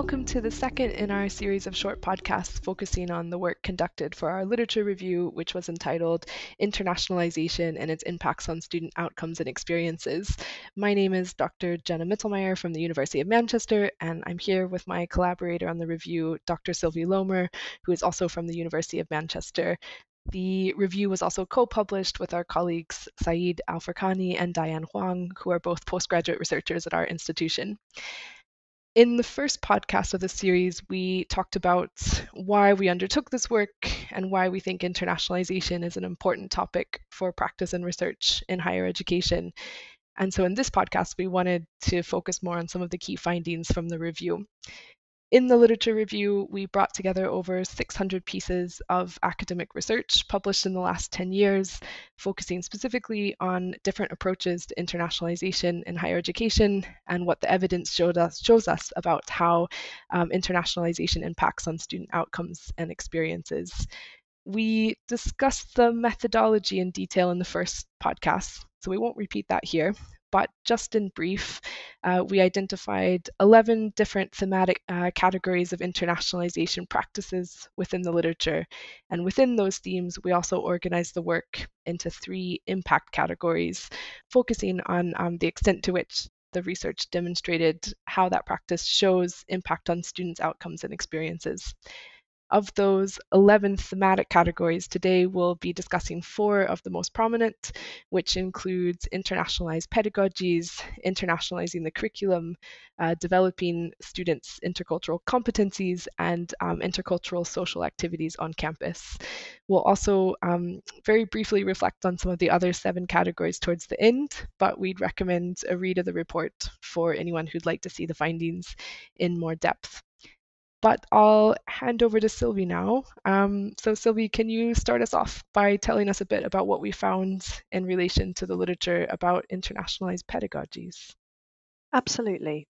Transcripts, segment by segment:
welcome to the second in our series of short podcasts focusing on the work conducted for our literature review, which was entitled Internationalization and its Impacts on Student Outcomes and Experiences. My name is Dr. Jenna Mittelmeier from the University of Manchester, and I'm here with my collaborator on the review, Dr. Sylvie Lomer, who is also from the University of Manchester. The review was also co-published with our colleagues Saeed Al-Farkani and Diane Huang, who are both postgraduate researchers at our institution. In the first podcast of the series, we talked about why we undertook this work and why we think internationalization is an important topic for practice and research in higher education. And so in this podcast, we wanted to focus more on some of the key findings from the review. In the literature review, we brought together over 600 pieces of academic research published in the last 10 years, focusing specifically on different approaches to internationalization in higher education and what the evidence shows us about how internationalization impacts on student outcomes and experiences. We discussed the methodology in detail in the first podcast, so we won't repeat that here. But just in brief, we identified 11 different thematic categories of internationalization practices within the literature. And within those themes, we also organized the work into 3 impact categories, focusing on the extent to which the research demonstrated how that practice shows impact on students' outcomes and experiences. Of those 11 thematic categories, today we'll be discussing 4 of the most prominent, which includes internationalized pedagogies, internationalizing the curriculum, developing students' intercultural competencies, and intercultural social activities on campus. We'll also very briefly reflect on some of the other 7 categories towards the end, but we'd recommend a read of the report for anyone who'd like to see the findings in more depth. But I'll hand over to Sylvie now. So Sylvie, can you start us off by telling us a bit about what we found in relation to the literature about internationalized pedagogies? Absolutely.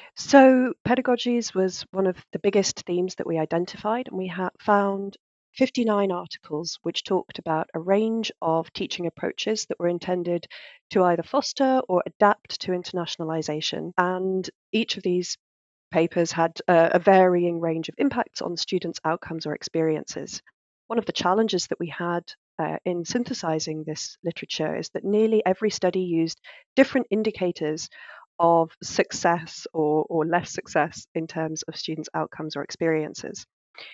So pedagogies was one of the biggest themes that we identified, and we found 59 articles which talked about a range of teaching approaches that were intended to either foster or adapt to internationalization. And each of these papers had a varying range of impacts on students' outcomes or experiences. One of the challenges that we had in synthesizing this literature is that nearly every study used different indicators of success or less success in terms of students' outcomes or experiences.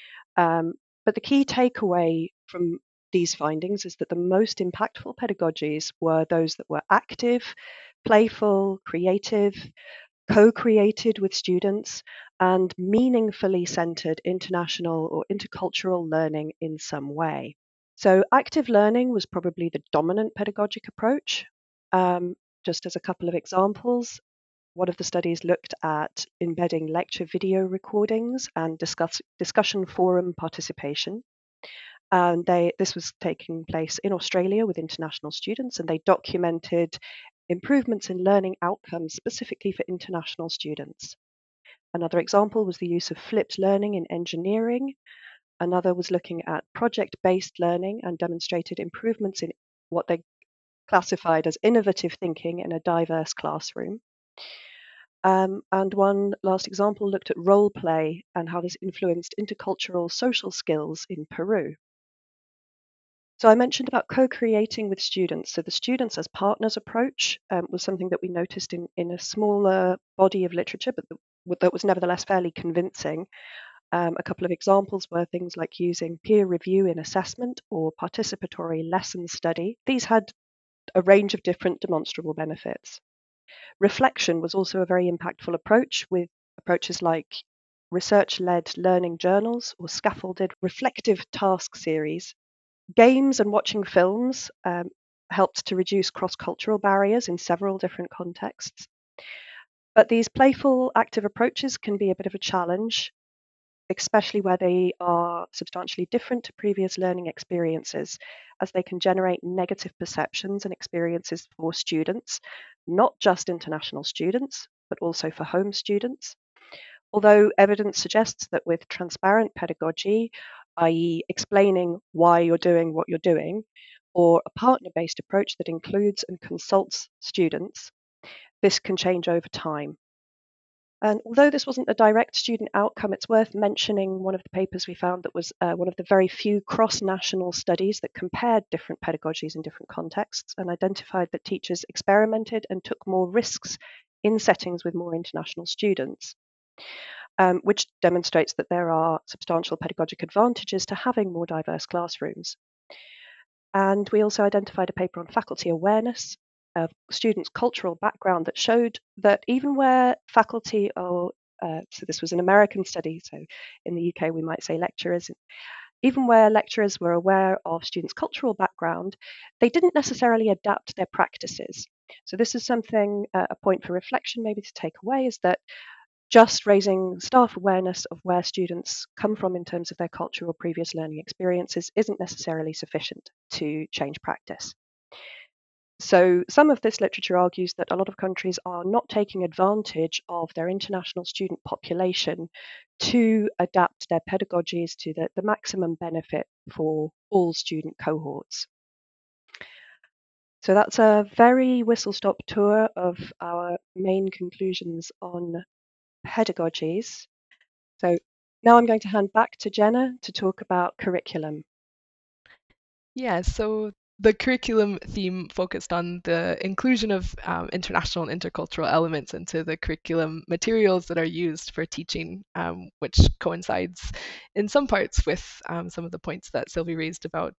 But the key takeaway from these findings is that the most impactful pedagogies were those that were active, playful, creative, co-created with students, and meaningfully centered international or intercultural learning in some way. So active learning was probably the dominant pedagogic approach. Just as a couple of examples, one of the studies looked at embedding lecture video recordings and discussion forum participation. And this was taking place in Australia with international students, and they documented improvements in learning outcomes specifically for international students. Another example was the use of flipped learning in engineering. Another was looking at project-based learning and demonstrated improvements in what they classified as innovative thinking in a diverse classroom. And one last example looked at role play and how this influenced intercultural social skills in Peru. So I mentioned about co-creating with students. So the students as partners approach was something that we noticed in a smaller body of literature, but that was nevertheless fairly convincing. A couple of examples were things like using peer review in assessment or participatory lesson study. These had a range of different demonstrable benefits. Reflection was also a very impactful approach, with approaches like research-led learning journals or scaffolded reflective task series. Games and watching films helped to reduce cross-cultural barriers in several different contexts. But these playful, active approaches can be a bit of a challenge, especially where they are substantially different to previous learning experiences, as they can generate negative perceptions and experiences for students, not just international students, but also for home students. Although evidence suggests that with transparent pedagogy, i.e. explaining why you're doing what you're doing, or a partner-based approach that includes and consults students, this can change over time. And although this wasn't a direct student outcome, it's worth mentioning one of the papers we found that was one of the very few cross-national studies that compared different pedagogies in different contexts and identified that teachers experimented and took more risks in settings with more international students, which demonstrates that there are substantial pedagogic advantages to having more diverse classrooms. And we also identified a paper on faculty awareness of students' cultural background that showed that even where faculty are, so this was an American study, so in the UK we might say lecturers, even where lecturers were aware of students' cultural background, they didn't necessarily adapt their practices. So this is something, a point for reflection maybe to take away, is that just raising staff awareness of where students come from in terms of their culture or previous learning experiences isn't necessarily sufficient to change practice. So some of this literature argues that a lot of countries are not taking advantage of their international student population to adapt their pedagogies to the maximum benefit for all student cohorts. So that's a very whistle-stop tour of our main conclusions on pedagogies. So now I'm going to hand back to Jenna to talk about curriculum. Yeah, so the curriculum theme focused on the inclusion of international and intercultural elements into the curriculum materials that are used for teaching, which coincides in some parts with some of the points that Sylvie raised about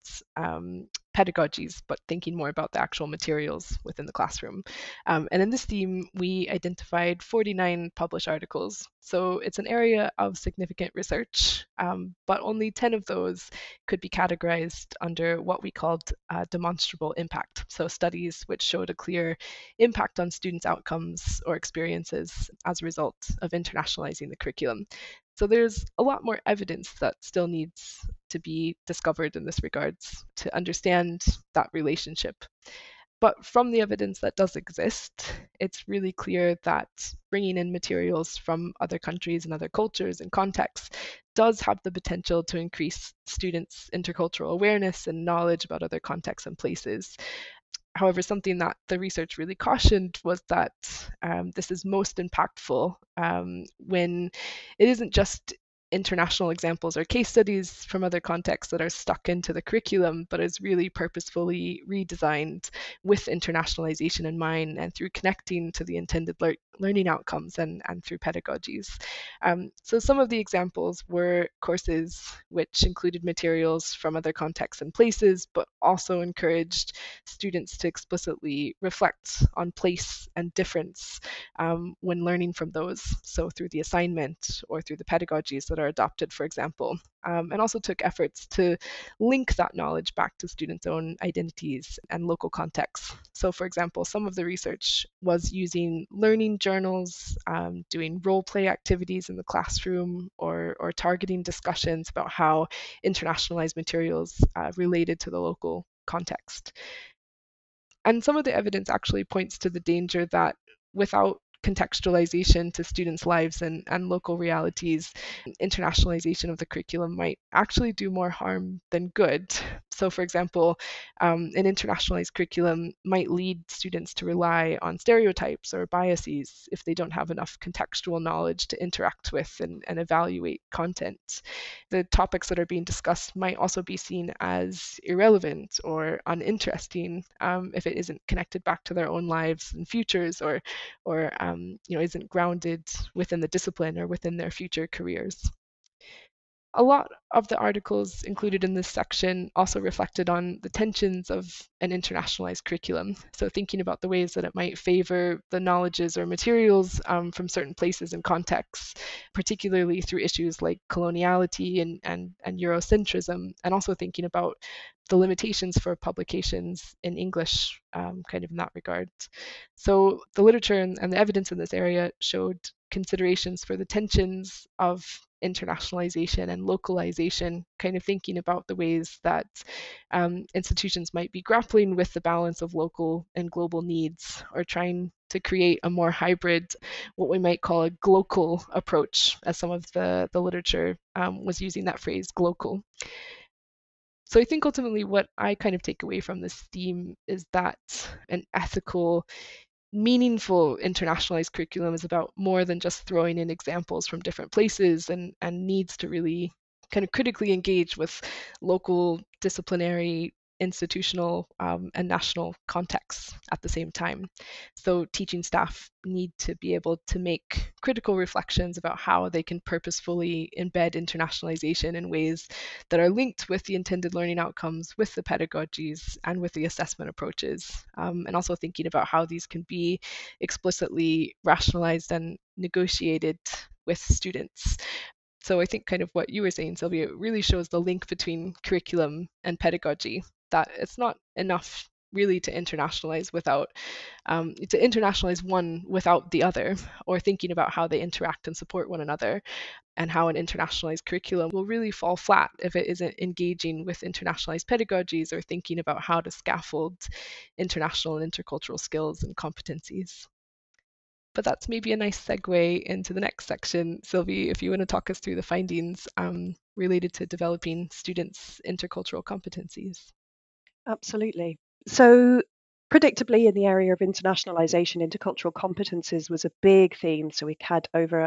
pedagogies, but thinking more about the actual materials within the classroom. And in this theme, we identified 49 published articles. So it's an area of significant research, but only 10 of those could be categorized under what we called demonstrable impact. So studies which showed a clear impact on students' outcomes or experiences as a result of internationalizing the curriculum. So there's a lot more evidence that still needs to be discovered in this regards to understand that relationship. But from the evidence that does exist, it's really clear that bringing in materials from other countries and other cultures and contexts does have the potential to increase students' intercultural awareness and knowledge about other contexts and places. However, something that the research really cautioned was that this is most impactful when it isn't just international examples or case studies from other contexts that are stuck into the curriculum, but is really purposefully redesigned with internationalization in mind and through connecting to the intended learning outcomes and through pedagogies. So some of the examples were courses which included materials from other contexts and places, but also encouraged students to explicitly reflect on place and difference when learning from those. So through the assignment or through the pedagogies that are adopted, for example, and also took efforts to link that knowledge back to students' own identities and local contexts. So for example, some of the research was using learning journals, doing role play activities in the classroom, or targeting discussions about how internationalized materials related to the local context. And some of the evidence actually points to the danger that without contextualization to students' lives and local realities, internationalization of the curriculum might actually do more harm than good. So, for example, an internationalized curriculum might lead students to rely on stereotypes or biases if they don't have enough contextual knowledge to interact with and evaluate content. The topics that are being discussed might also be seen as irrelevant or uninteresting if it isn't connected back to their own lives and futures, or isn't grounded within the discipline or within their future careers. A lot of the articles included in this section also reflected on the tensions of an internationalized curriculum. So thinking about the ways that it might favor the knowledges or materials from certain places and contexts, particularly through issues like coloniality and Eurocentrism, and also thinking about the limitations for publications in English, kind of in that regard. So the literature and the evidence in this area showed considerations for the tensions of internationalization and localization, kind of thinking about the ways that institutions might be grappling with the balance of local and global needs, or trying to create a more hybrid, what we might call a glocal approach, as some of the literature was using that phrase, glocal. So I think ultimately what I kind of take away from this theme is that an ethical meaningful internationalized curriculum is about more than just throwing in examples from different places, and needs to really kind of critically engage with local disciplinary, institutional, and national contexts at the same time. So teaching staff need to be able to make critical reflections about how they can purposefully embed internationalization in ways that are linked with the intended learning outcomes, with the pedagogies, and with the assessment approaches. And also thinking about how these can be explicitly rationalized and negotiated with students. So I think kind of what you were saying, Sylvia, really shows the link between curriculum and pedagogy, that it's not enough really to internationalize one without the other, or thinking about how they interact and support one another, and how an internationalized curriculum will really fall flat if it isn't engaging with internationalized pedagogies or thinking about how to scaffold international and intercultural skills and competencies. But that's maybe a nice segue into the next section. Sylvie, if you want to talk us through the findings related to developing students' intercultural competencies. Absolutely. So, predictably, in the area of internationalization, intercultural competences was a big theme. So we had over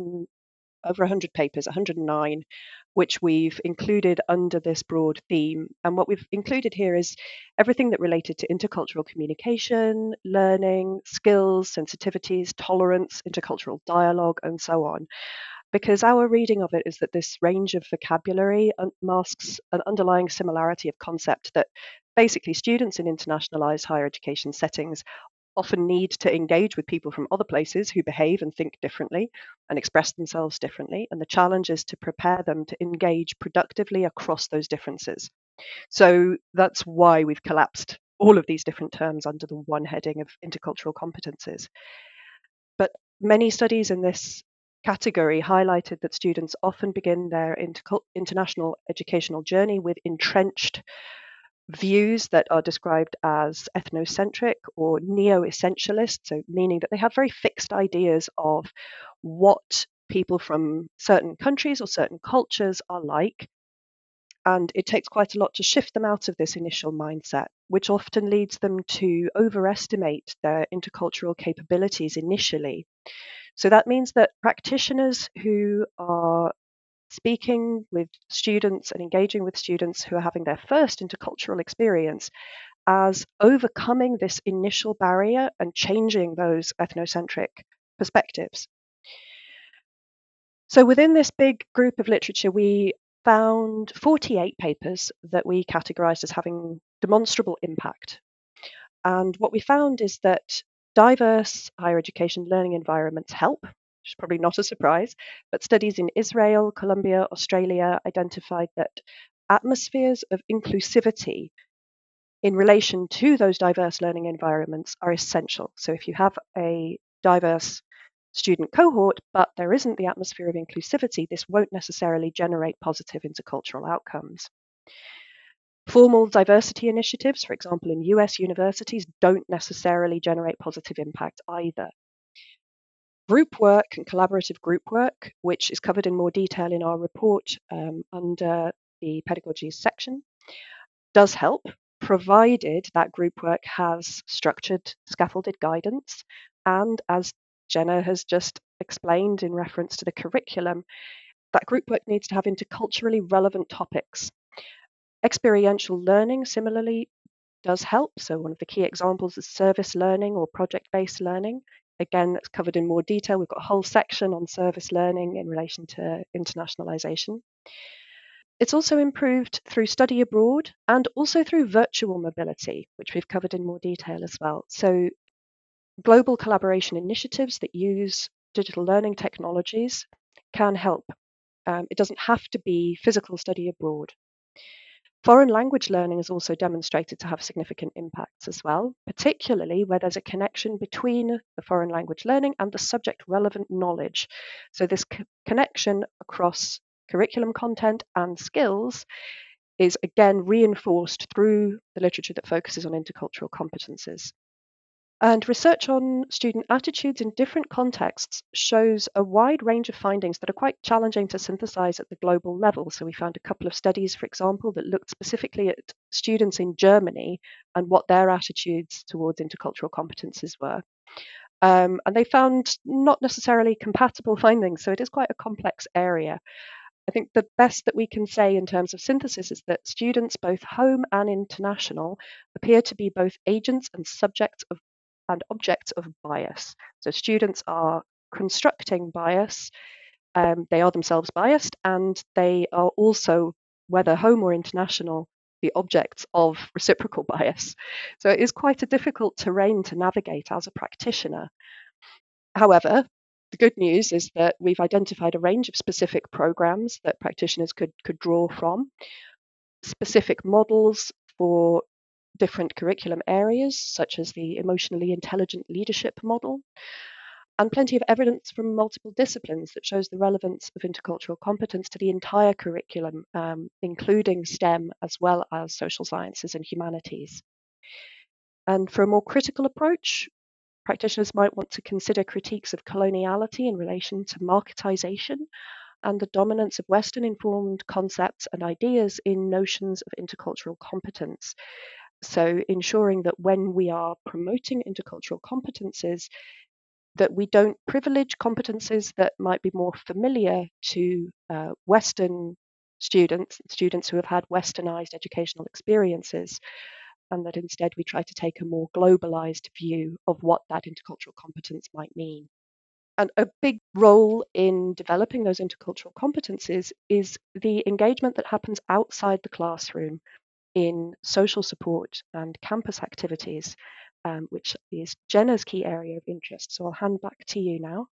100 papers, 109, which we've included under this broad theme. And what we've included here is everything that related to intercultural communication, learning, skills, sensitivities, tolerance, intercultural dialogue, and so on. Because our reading of it is that this range of vocabulary masks an underlying similarity of concept that basically students in internationalized higher education settings often need to engage with people from other places who behave and think differently and express themselves differently. And the challenge is to prepare them to engage productively across those differences. So that's why we've collapsed all of these different terms under the one heading of intercultural competences. But many studies in this category highlighted that students often begin their international educational journey with entrenched views that are described as ethnocentric or neo-essentialist, so meaning that they have very fixed ideas of what people from certain countries or certain cultures are like. And it takes quite a lot to shift them out of this initial mindset, which often leads them to overestimate their intercultural capabilities initially. So that means that practitioners who are speaking with students and engaging with students who are having their first intercultural experience as overcoming this initial barrier and changing those ethnocentric perspectives. So within this big group of literature, we found 48 papers that we categorized as having demonstrable impact. And what we found is that diverse higher education learning environments help, which is probably not a surprise, but studies in Israel, Colombia, Australia identified that atmospheres of inclusivity in relation to those diverse learning environments are essential. So if you have a diverse student cohort, but there isn't the atmosphere of inclusivity, this won't necessarily generate positive intercultural outcomes. Formal diversity initiatives, for example, in US universities, don't necessarily generate positive impact either. Group work and collaborative group work, which is covered in more detail in our report under the pedagogies section, does help, provided that group work has structured, scaffolded guidance. And as Jenna has just explained in reference to the curriculum, that group work needs to have interculturally relevant topics. Experiential learning, similarly, does help. So one of the key examples is service learning or project-based learning. Again, that's covered in more detail. We've got a whole section on service learning in relation to internationalization. It's also improved through study abroad and also through virtual mobility, which we've covered in more detail as well. So global collaboration initiatives that use digital learning technologies can help. It doesn't have to be physical study abroad. Foreign language learning is also demonstrated to have significant impacts as well, particularly where there's a connection between the foreign language learning and the subject relevant knowledge. So this connection across curriculum content and skills is again reinforced through the literature that focuses on intercultural competences. And research on student attitudes in different contexts shows a wide range of findings that are quite challenging to synthesize at the global level. So we found a couple of studies, for example, that looked specifically at students in Germany and what their attitudes towards intercultural competences were. And they found not necessarily compatible findings, so it is quite a complex area. I think the best that we can say in terms of synthesis is that students, both home and international, appear to be both agents and subjects of and objects of bias. So students are constructing bias, they are themselves biased, and they are also, whether home or international, the objects of reciprocal bias. So it is quite a difficult terrain to navigate as a practitioner. However, the good news is that we've identified a range of specific programs that practitioners could draw from, specific models for different curriculum areas, such as the emotionally intelligent leadership model, and plenty of evidence from multiple disciplines that shows the relevance of intercultural competence to the entire curriculum, including STEM as well as social sciences and humanities. And for a more critical approach, practitioners might want to consider critiques of coloniality in relation to marketization and the dominance of Western informed concepts and ideas in notions of intercultural competence. So ensuring that when we are promoting intercultural competences, that we don't privilege competences that might be more familiar to Western students who have had Westernized educational experiences, and that instead we try to take a more globalized view of what that intercultural competence might mean. And a big role in developing those intercultural competencies is the engagement that happens outside the classroom in social support and campus activities, which is Jenna's key area of interest. So I'll hand back to you now.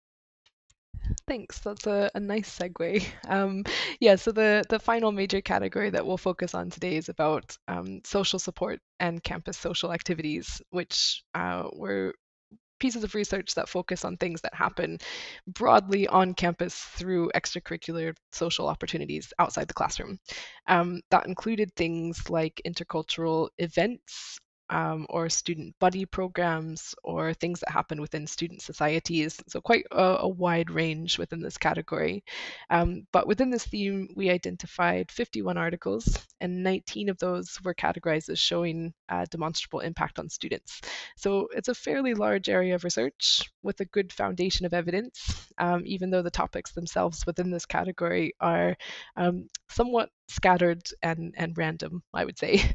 Thanks. That's a nice segue. Yeah, so the final major category that we'll focus on today is about social support and campus social activities, which were pieces of research that focus on things that happen broadly on campus through extracurricular social opportunities outside the classroom. That included things like intercultural events, or student buddy programs, or things that happen within student societies. So quite a wide range within this category. But within this theme, we identified 51 articles, and 19 of those were categorized as showing demonstrable impact on students. So it's a fairly large area of research with a good foundation of evidence, even though the topics themselves within this category are somewhat scattered and random, I would say.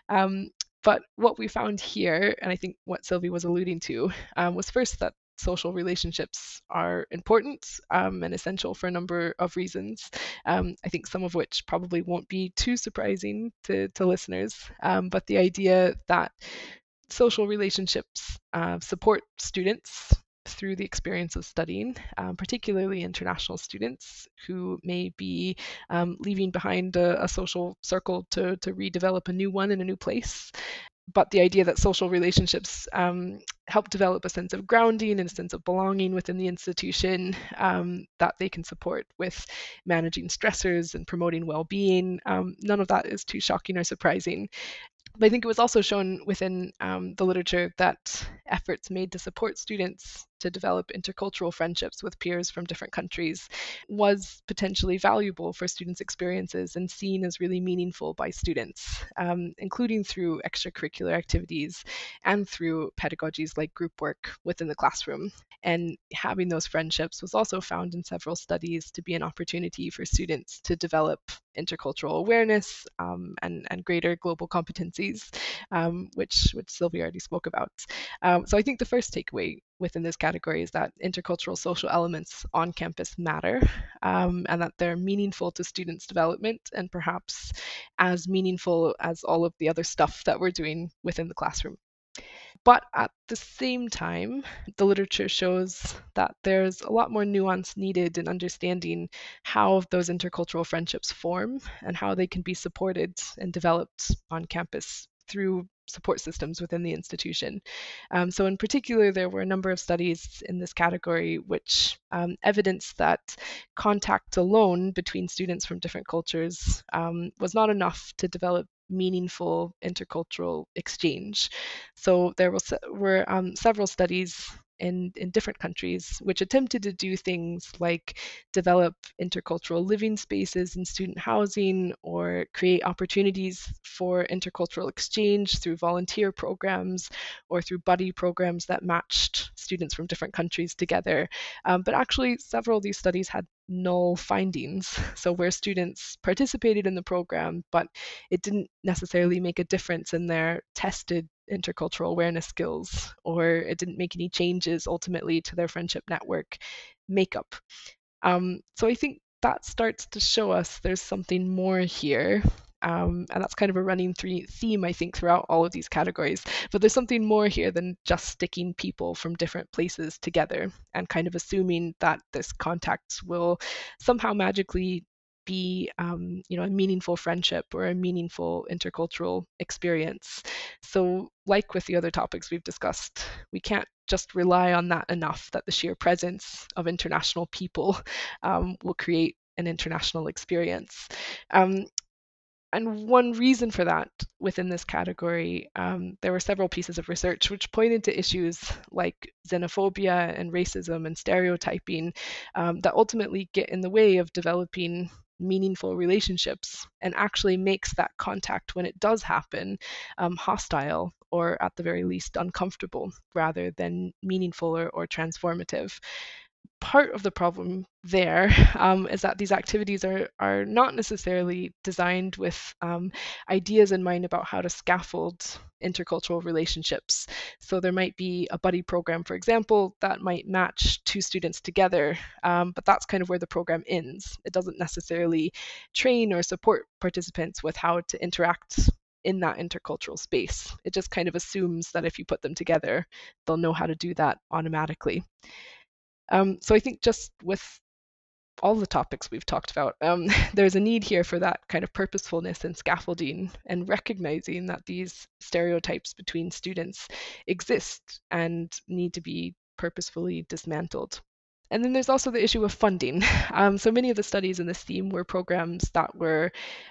But what we found here, and I think what Sylvie was alluding to, was first that social relationships are important and essential for a number of reasons. I think some of which probably won't be too surprising to listeners, but the idea that social relationships support students through the experience of studying, particularly international students who may be leaving behind a social circle to redevelop a new one in a new place. But the idea that social relationships help develop a sense of grounding and a sense of belonging within the institution, that they can support with managing stressors and promoting well-being. None of that is too shocking or surprising. But I think it was also shown within the literature that efforts made to support students to develop intercultural friendships with peers from different countries was potentially valuable for students' experiences and seen as really meaningful by students, including through extracurricular activities and through pedagogies like group work within the classroom. And having those friendships was also found in several studies to be an opportunity for students to develop intercultural awareness and greater global competencies, which Sylvia already spoke about. So I think the first takeaway within this category is that intercultural social elements on campus matter, and that they're meaningful to students' development and perhaps as meaningful as all of the other stuff that we're doing within the classroom. But at the same time, the literature shows that there's a lot more nuance needed in understanding how those intercultural friendships form and how they can be supported and developed on campus through support systems within the institution. So in particular, there were a number of studies in this category which evidence that contact alone between students from different cultures was not enough to develop meaningful intercultural exchange. So there were several studies in different countries which attempted to do things like develop intercultural living spaces in student housing or create opportunities for intercultural exchange through volunteer programs or through buddy programs that matched students from different countries together. But actually, several of these studies had null findings. So, where students participated in the program, but it didn't necessarily make a difference in their tested intercultural awareness skills, or it didn't make any changes ultimately to their friendship network makeup. So I think that starts to show us there's something more here. And that's kind of a running theme, I think, throughout all of these categories. But there's something more here than just sticking people from different places together and kind of assuming that this contact will somehow magically be a meaningful friendship or a meaningful intercultural experience. So like with the other topics we've discussed, we can't just rely on that enough, that the sheer presence of international people will create an international experience. And one reason for that within this category, there were several pieces of research which pointed to issues like xenophobia and racism and stereotyping that ultimately get in the way of developing meaningful relationships and actually makes that contact when it does happen hostile or at the very least uncomfortable rather than meaningful or transformative. Part of the problem there is that these activities are not necessarily designed with ideas in mind about how to scaffold intercultural relationships. So there might be a buddy program, for example, that might match two students together, but that's kind of where the program ends. It doesn't necessarily train or support participants with how to interact in that intercultural space. It just kind of assumes that if you put them together, they'll know how to do that automatically. So I think just with all the topics we've talked about, there's a need here for that kind of purposefulness and scaffolding and recognizing that these stereotypes between students exist and need to be purposefully dismantled. And then there's also the issue of funding. So many of the studies in this theme were programs that were,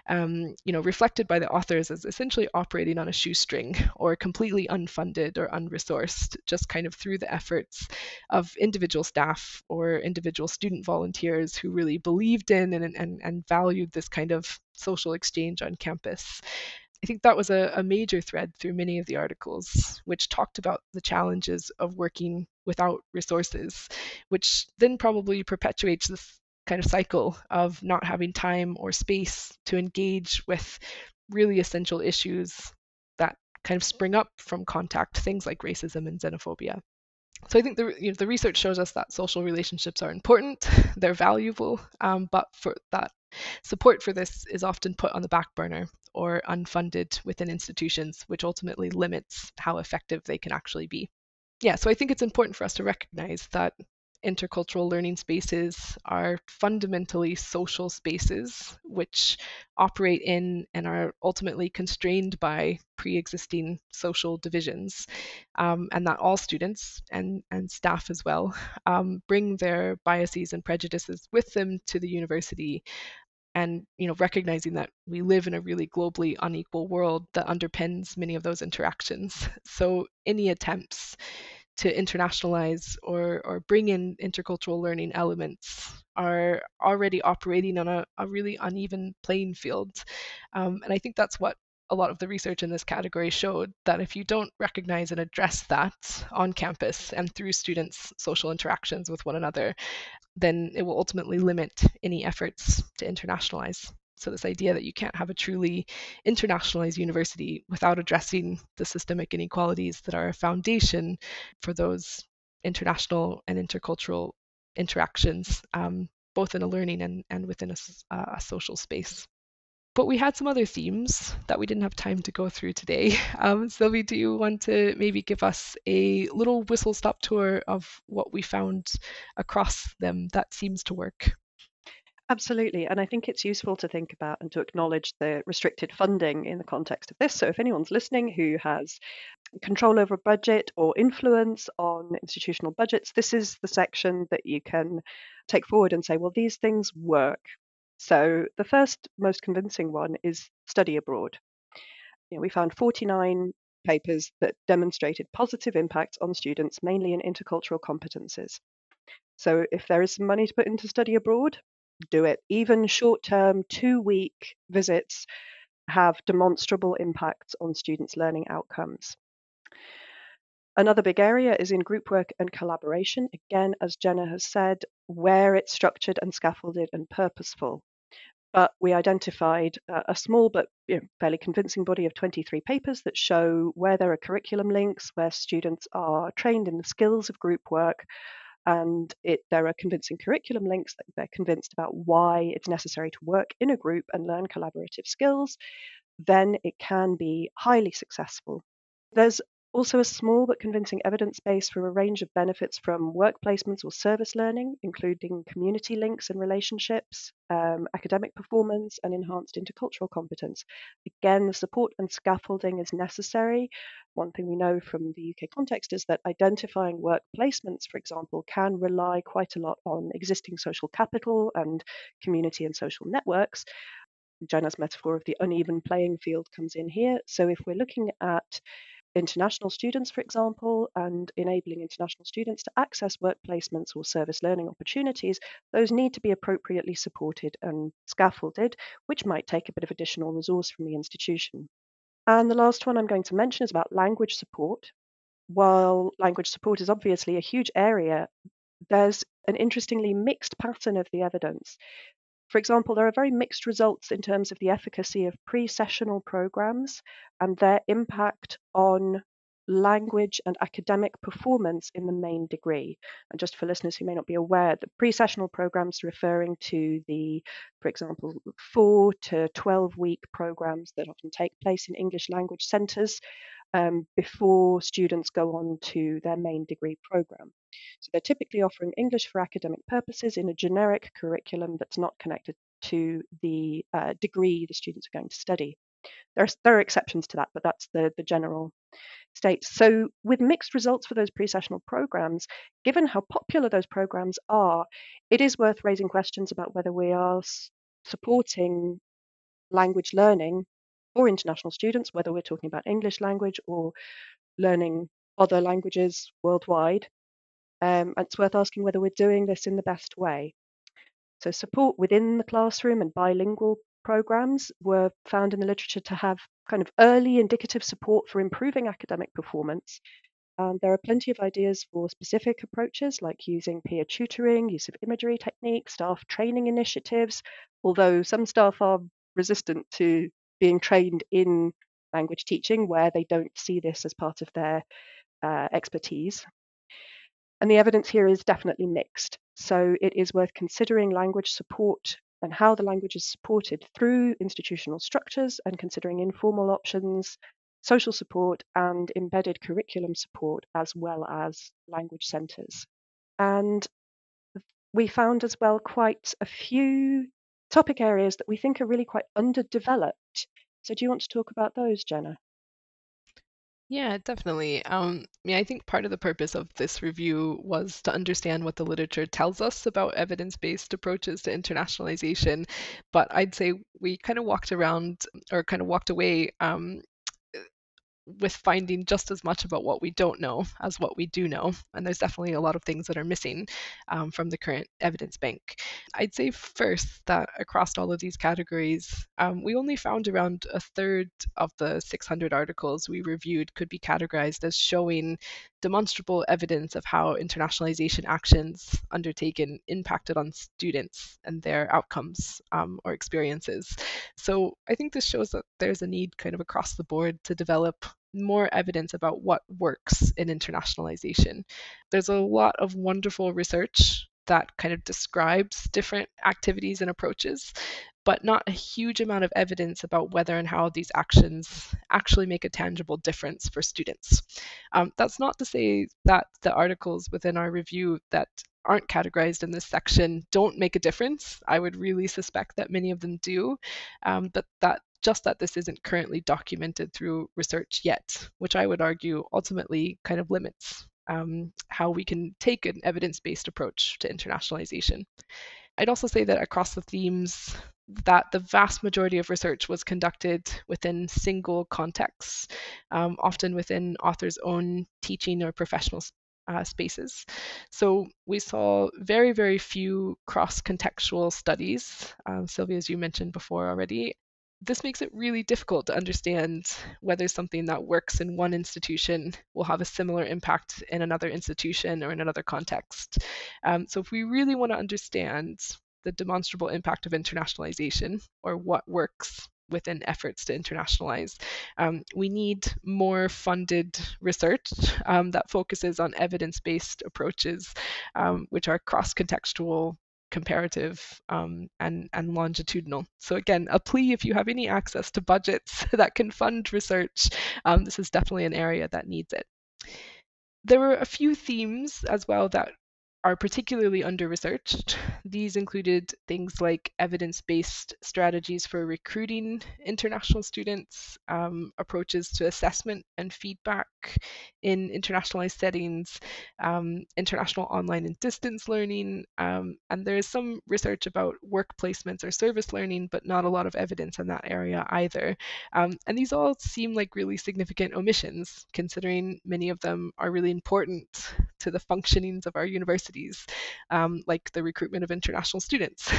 reflected by the authors as essentially operating on a shoestring or completely unfunded or unresourced, just kind of through the efforts of individual staff or individual student volunteers who really believed in and valued this kind of social exchange on campus. I think that was a major thread through many of the articles, which talked about the challenges of working without resources, which then probably perpetuates this kind of cycle of not having time or space to engage with really essential issues that kind of spring up from contact, things like racism and xenophobia. So I think the research shows us that social relationships are important, they're valuable, but for that support for this is often put on the back burner or unfunded within institutions, which ultimately limits how effective they can actually be. Yeah, so I think it's important for us to recognize that intercultural learning spaces are fundamentally social spaces which operate in and are ultimately constrained by pre-existing social divisions, and that all students and staff as well bring their biases and prejudices with them to the university, and recognizing that we live in a really globally unequal world that underpins many of those interactions. So any attempts to internationalize or bring in intercultural learning elements are already operating on a really uneven playing field. And I think that's what a lot of the research in this category showed, that if you don't recognize and address that on campus and through students' social interactions with one another, then it will ultimately limit any efforts to internationalize. So this idea that you can't have a truly internationalized university without addressing the systemic inequalities that are a foundation for those international and intercultural interactions, both in a learning and within a social space. But we had some other themes that we didn't have time to go through today. Sylvie, do you want to maybe give us a little whistle-stop tour of what we found across them that seems to work? Absolutely. And I think it's useful to think about and to acknowledge the restricted funding in the context of this. So if anyone's listening who has control over budget or influence on institutional budgets, this is the section that you can take forward and say, well, these things work. So the first most convincing one is study abroad. we found 49 papers that demonstrated positive impacts on students, mainly in intercultural competences. So if there is some money to put into study abroad, do it. Even short-term 2-week visits have demonstrable impacts on students' learning outcomes. Another big area is in group work and collaboration. Again, as Jenna has said, where it's structured and scaffolded and purposeful. But we identified a small but fairly convincing body of 23 papers that show where there are curriculum links, where students are trained in the skills of group work, and there are convincing curriculum links that they're convinced about why it's necessary to work in a group and learn collaborative skills, then it can be highly successful. There's also a small but convincing evidence base for a range of benefits from work placements or service learning, including community links and relationships, academic performance, and enhanced intercultural competence. Again, the support and scaffolding is necessary. One thing we know from the UK context is that identifying work placements, for example, can rely quite a lot on existing social capital and community and social networks. Jenna's metaphor of the uneven playing field comes in here. So if we're looking at international students, for example, and enabling international students to access work placements or service learning opportunities, those need to be appropriately supported and scaffolded, which might take a bit of additional resource from the institution. And the last one I'm going to mention is about language support. While language support is obviously a huge area, there's an interestingly mixed pattern of the evidence. For example, there are very mixed results in terms of the efficacy of pre-sessional programs and their impact on language and academic performance in the main degree. And just for listeners who may not be aware, the pre-sessional programs referring to the, for example, 4 to 12-week programs that often take place in English language centres before students go on to their main degree program. So they're typically offering English for academic purposes in a generic curriculum that's not connected to the degree the students are going to study. There are exceptions to that, but that's the general state. So with mixed results for those pre-sessional programs, given how popular those programs are, it is worth raising questions about whether we are supporting language learning for international students, whether we're talking about English language or learning other languages worldwide. It's worth asking whether we're doing this in the best way. So support within the classroom and bilingual programs were found in the literature to have kind of early indicative support for improving academic performance. There are plenty of ideas for specific approaches like using peer tutoring, use of imagery techniques, staff training initiatives, although some staff are resistant to being trained in language teaching where they don't see this as part of their expertise. And the evidence here is definitely mixed. So it is worth considering language support and how the language is supported through institutional structures and considering informal options, social support and embedded curriculum support, as well as language centres. And we found as well quite a few topic areas that we think are really quite underdeveloped. So do you want to talk about those, Jenna? Yeah, definitely. Yeah, I think part of the purpose of this review was to understand what the literature tells us about evidence-based approaches to internationalization. But I'd say we kind of walked around or kind of walked away with finding just as much about what we don't know as what we do know. And there's definitely a lot of things that are missing from the current evidence bank. I'd say first that across all of these categories, we only found around a third of the 600 articles we reviewed could be categorized as showing demonstrable evidence of how internationalization actions undertaken impacted on students and their outcomes or experiences. So I think this shows that there's a need kind of across the board to develop more evidence about what works in internationalization. There's a lot of wonderful research that kind of describes different activities and approaches, but not a huge amount of evidence about whether and how these actions actually make a tangible difference for students. That's not to say that the articles within our review that aren't categorized in this section don't make a difference. I would really suspect that many of them do, but that this isn't currently documented through research yet, which I would argue ultimately kind of limits how we can take an evidence-based approach to internationalization. I'd also say that across the themes, that the vast majority of research was conducted within single contexts, often within authors' own teaching or professional spaces. So we saw very, very few cross-contextual studies, Sylvia, as you mentioned before already. This makes it really difficult to understand whether something that works in one institution will have a similar impact in another institution or in another context. So if we really want to understand the demonstrable impact of internationalization, or what works within efforts to internationalize, we need more funded research that focuses on evidence-based approaches, which are cross-contextual, comparative, and longitudinal. So again, a plea: if you have any access to budgets that can fund research, this is definitely an area that needs it. There were a few themes as well that are particularly under-researched. These included things like evidence-based strategies for recruiting international students, approaches to assessment and feedback in internationalized settings, international online and distance learning, and there's some research about work placements or service learning, but not a lot of evidence in that area either. And these all seem like really significant omissions, considering many of them are really important to the functionings of our universities, like the recruitment of international students,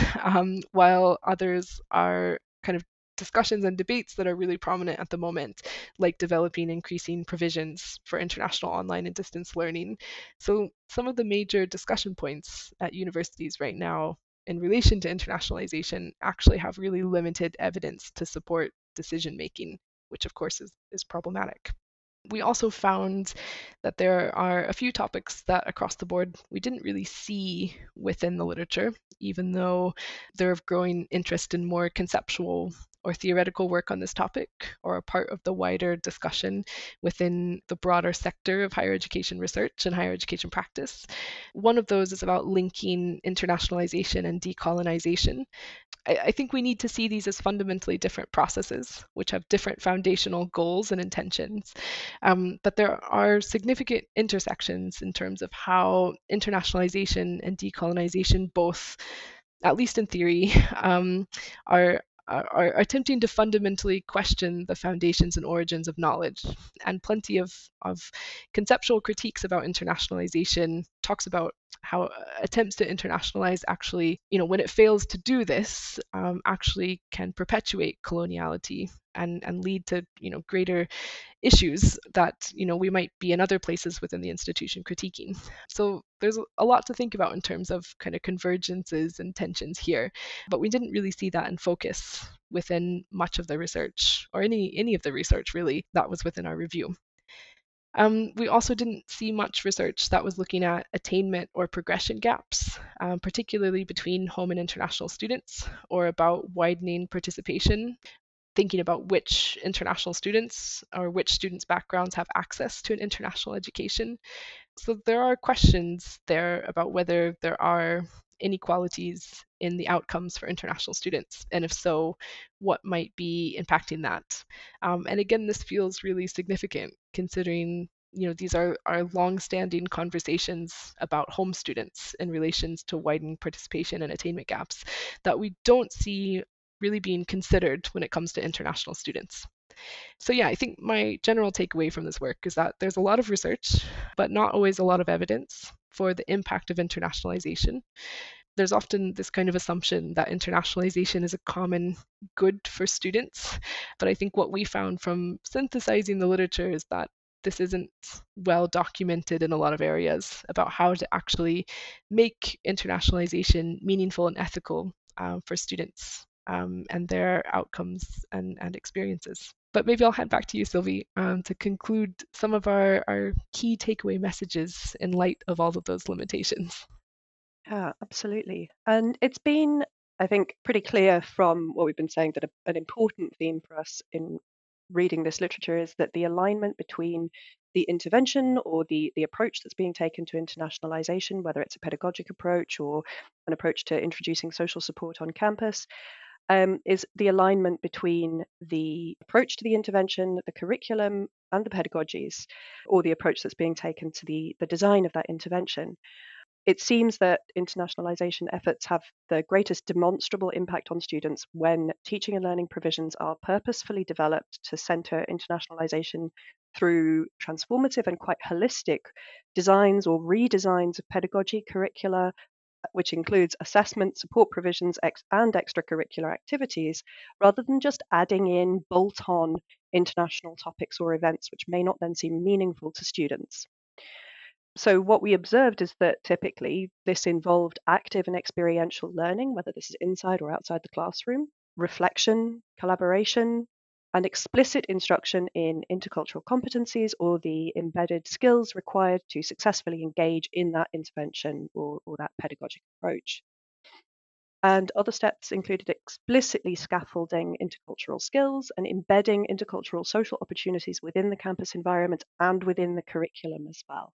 while others are kind of discussions and debates that are really prominent at the moment, like developing increasing provisions for international online and distance learning. So some of the major discussion points at universities right now in relation to internationalization actually have really limited evidence to support decision making, which of course is problematic. We also found that there are a few topics that across the board we didn't really see within the literature, even though there of growing interest in more conceptual or theoretical work on this topic, or a part of the wider discussion within the broader sector of higher education research and higher education practice. One of those is about linking internationalization and decolonization. I think we need to see these as fundamentally different processes, which have different foundational goals and intentions. But there are significant intersections in terms of how internationalization and decolonization both, at least in theory, are are attempting to fundamentally question the foundations and origins of knowledge. And plenty of conceptual critiques about internationalization talks about how attempts to internationalize actually, when it fails to do this, actually can perpetuate coloniality and lead to, greater issues that, we might be in other places within the institution critiquing. So there's a lot to think about in terms of kind of convergences and tensions here, but we didn't really see that in focus within much of the research, or any of the research really that was within our review. We also didn't see much research that was looking at attainment or progression gaps, particularly between home and international students, or about widening participation, thinking about which international students or which students' backgrounds have access to an international education. So there are questions there about whether there are inequalities in the outcomes for international students, and if so, what might be impacting that. And again, this feels really significant considering these are long-standing conversations about home students in relations to widening participation and attainment gaps that we don't see really being considered when it comes to international students. So yeah, I think my general takeaway from this work is that there's a lot of research, but not always a lot of evidence for the impact of internationalization. There's often this kind of assumption that internationalization is a common good for students, but I think what we found from synthesizing the literature is that this isn't well documented in a lot of areas about how to actually make internationalization meaningful and ethical for students and their outcomes and experiences. But maybe I'll hand back to you, Sylvie, to conclude some of our key takeaway messages in light of all of those limitations. Yeah, absolutely. And it's been, I think, pretty clear from what we've been saying that an important theme for us in reading this literature is that the alignment between the intervention or the approach that's being taken to internationalization, whether it's a pedagogic approach or an approach to introducing social support on campus, is the alignment between the approach to the intervention, the curriculum, and the pedagogies, or the approach that's being taken to the design of that intervention. It seems that internationalization efforts have the greatest demonstrable impact on students when teaching and learning provisions are purposefully developed to center internationalization through transformative and quite holistic designs or redesigns of pedagogy, curricula, which includes assessment, support provisions, and extracurricular activities, rather than just adding in bolt-on international topics or events which may not then seem meaningful to students. So what we observed is that typically this involved active and experiential learning, whether this is inside or outside the classroom, reflection, collaboration, and explicit instruction in intercultural competencies or the embedded skills required to successfully engage in that intervention or that pedagogic approach. And other steps included explicitly scaffolding intercultural skills and embedding intercultural social opportunities within the campus environment and within the curriculum as well.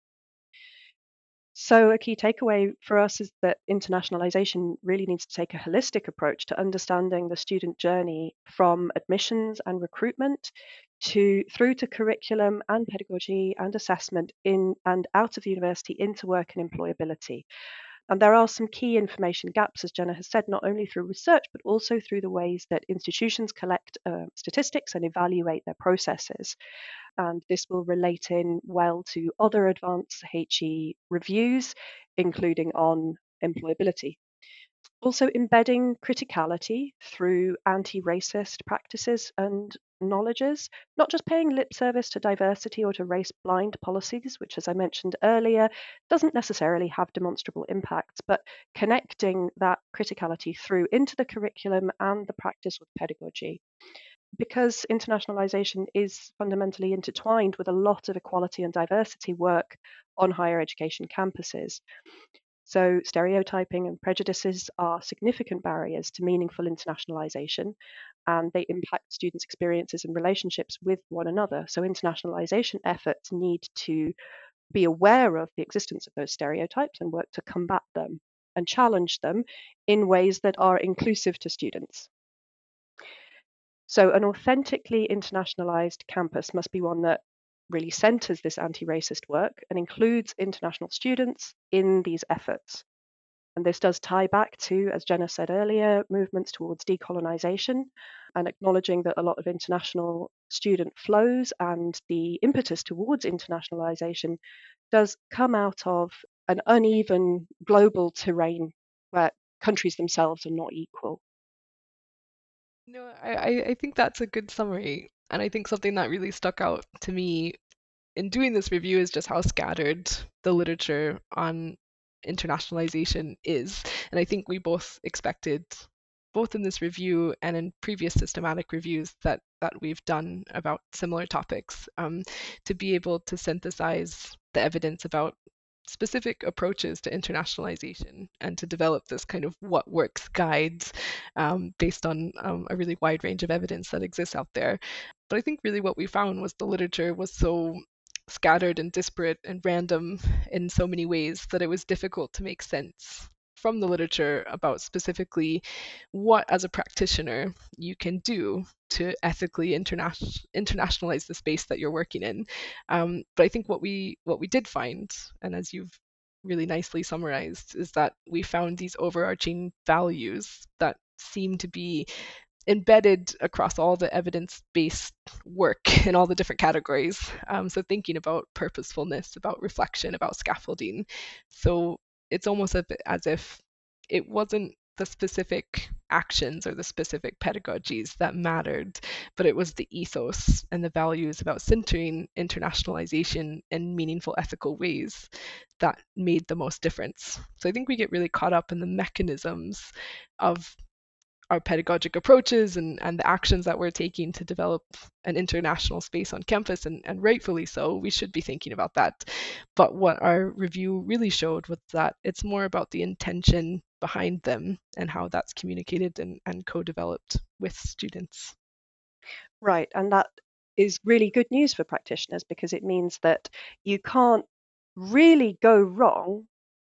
So a key takeaway for us is that internationalization really needs to take a holistic approach to understanding the student journey from admissions and recruitment through to curriculum and pedagogy and assessment in and out of university into work and employability. And there are some key information gaps, as Jenna has said, not only through research, but also through the ways that institutions collect statistics and evaluate their processes. And this will relate in well to other advanced HE reviews, including on employability. Also embedding criticality through anti-racist practices and knowledges, not just paying lip service to diversity or to race-blind policies, which, as I mentioned earlier, doesn't necessarily have demonstrable impacts, but connecting that criticality through into the curriculum and the practice with pedagogy. Because internationalization is fundamentally intertwined with a lot of equality and diversity work on higher education campuses. So stereotyping and prejudices are significant barriers to meaningful internationalization, and they impact students' experiences and relationships with one another. So internationalization efforts need to be aware of the existence of those stereotypes and work to combat them and challenge them in ways that are inclusive to students. So an authentically internationalized campus must be one that really centers this anti-racist work and includes international students in these efforts. And this does tie back to, as Jenna said earlier, movements towards decolonization and acknowledging that a lot of international student flows and the impetus towards internationalization does come out of an uneven global terrain where countries themselves are not equal. No, I think that's a good summary. And I think something that really stuck out to me in doing this review is just how scattered the literature on internationalization is. And I think we both expected, both in this review and in previous systematic reviews that we've done about similar topics, to be able to synthesize the evidence about specific approaches to internationalization and to develop this kind of what works guides based on a really wide range of evidence that exists out there. But I think really what we found was the literature was so scattered and disparate and random in so many ways that it was difficult to make sense from the literature about specifically what, as a practitioner, you can do to ethically internationalize the space that you're working in. But I think what we did find, and as you've really nicely summarized, is that we found these overarching values that seem to be embedded across all the evidence-based work in all the different categories. So thinking about purposefulness, about reflection, about scaffolding. So it's almost as if it wasn't the specific actions or the specific pedagogies that mattered, but it was the ethos and the values about centering internationalization in meaningful ethical ways that made the most difference. So I think we get really caught up in the mechanisms of our pedagogic approaches and the actions that we're taking to develop an international space on campus, and rightfully so, we should be thinking about that. But what our review really showed was that it's more about the intention behind them and how that's communicated and co-developed with students. Right, and that is really good news for practitioners because it means that you can't really go wrong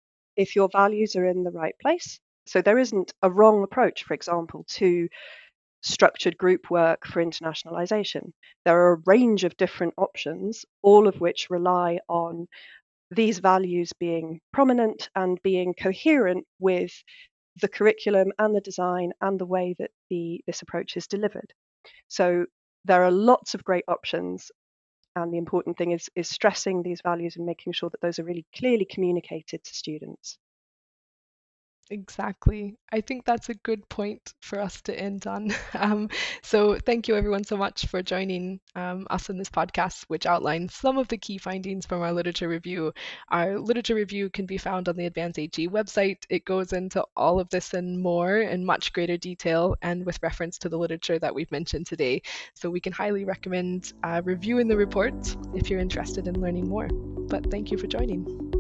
if your values are in the right place. So there isn't a wrong approach, for example, to structured group work for internationalization. There are a range of different options, all of which rely on these values being prominent and being coherent with the curriculum and the design and the way that this approach is delivered. So there are lots of great options, and the important thing is stressing these values and making sure that those are really clearly communicated to students. Exactly. I think that's a good point for us to end on. So thank you everyone so much for joining us in this podcast, which outlines some of the key findings from our literature review. Our literature review can be found on the Advance AG website. It goes into all of this and more in much greater detail and with reference to the literature that we've mentioned today. So we can highly recommend reviewing the report if you're interested in learning more. But thank you for joining.